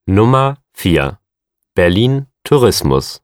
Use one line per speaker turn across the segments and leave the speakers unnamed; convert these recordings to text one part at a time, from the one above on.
Nummer 4. Berlin Tourismus.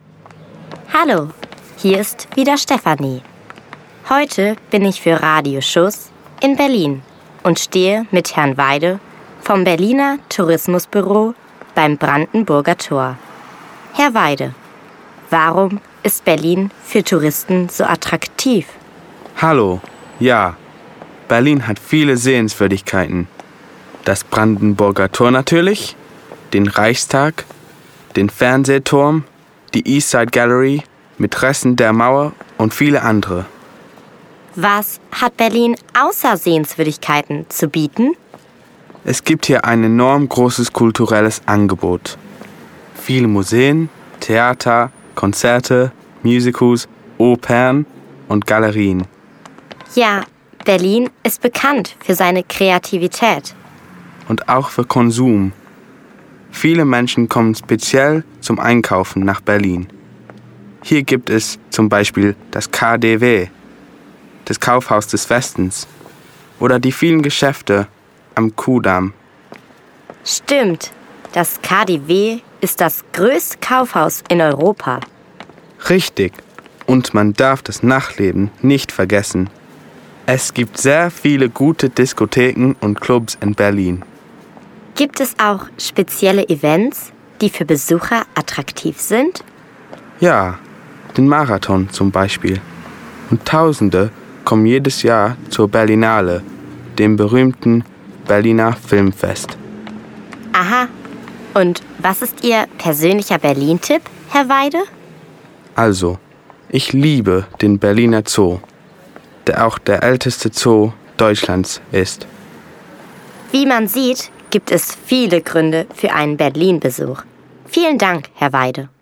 Hallo, hier ist wieder Stefanie. Heute bin ich für Radio Schuss in Berlin und stehe mit Herrn Weide vom Berliner Tourismusbüro beim Brandenburger Tor. Herr Weide, warum ist Berlin für Touristen so attraktiv?
Hallo, ja, Berlin hat viele Sehenswürdigkeiten. Das Brandenburger Tor natürlich, den Reichstag, den Fernsehturm, die Eastside Gallery mit Resten der Mauer und viele andere.
Was hat Berlin außer Sehenswürdigkeiten zu bieten?
Es gibt hier ein enorm großes kulturelles Angebot. Viele Museen, Theater, Konzerte, Musicals, Opern und Galerien.
Ja, Berlin ist bekannt für seine Kreativität.
Und auch für Konsum. Viele Menschen kommen speziell zum Einkaufen nach Berlin. Hier gibt es zum Beispiel das KaDeWe, das Kaufhaus des Westens, oder die vielen Geschäfte am Kudamm.
Stimmt, das KaDeWe ist das größte Kaufhaus in Europa.
Richtig, und man darf das Nachtleben nicht vergessen. Es gibt sehr viele gute Diskotheken und Clubs in Berlin.
Gibt es auch spezielle Events, die für Besucher attraktiv sind?
Ja, den Marathon zum Beispiel. Und Tausende kommen jedes Jahr zur Berlinale, dem berühmten Berliner Filmfest.
Aha. Und was ist Ihr persönlicher Berlin-Tipp, Herr Weide?
Also, ich liebe den Berliner Zoo, der auch der älteste Zoo Deutschlands ist.
Wie man sieht, gibt es viele Gründe für einen Berlin-Besuch. Vielen Dank, Herr Weide.